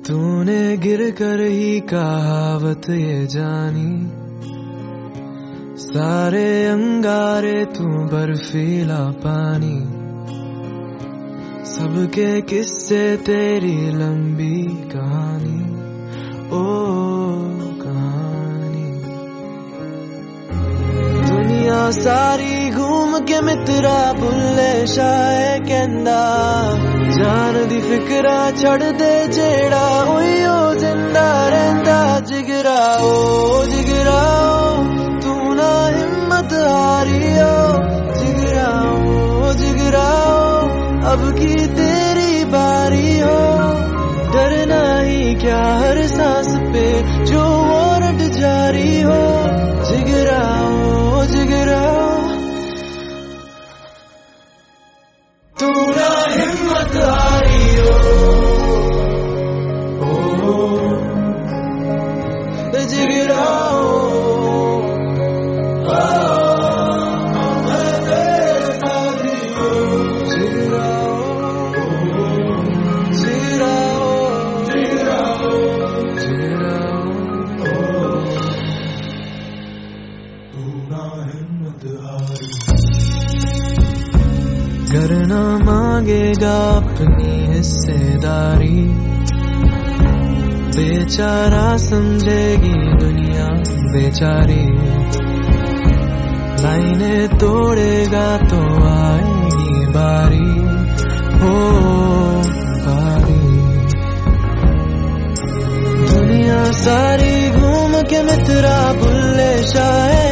तूने गिर कर ही कहावत ये जानी, सारे अंगारे तू बर्फीला पानी, सबके किस्से तेरी लंबी कहानी, ओ कहानी। दुनिया सारी घूम के मित्रा भुल्ले शाये कहंदा, जान दी फिक्रा छड़ दे जेड़ा उइयो जिंदा रहंदा। जिगरा ओ तू ना हिम्मत हारियो, जिगरा ओ अब की तेरी बारी हो। डरना ही क्या हर सांस पे जो वारंट जारी हो। जिगरा ओ तू ना हिम्मत हारियो, जिगरा करना मांगेगा अपनी हिस्सेदारी, बेचारा समझेगी दुनिया बेचारी। लाइनें तोड़ेगा तो आएगी बारी, हो बारी। दुनिया सारी घूम के मित्रा भुल्ले शाये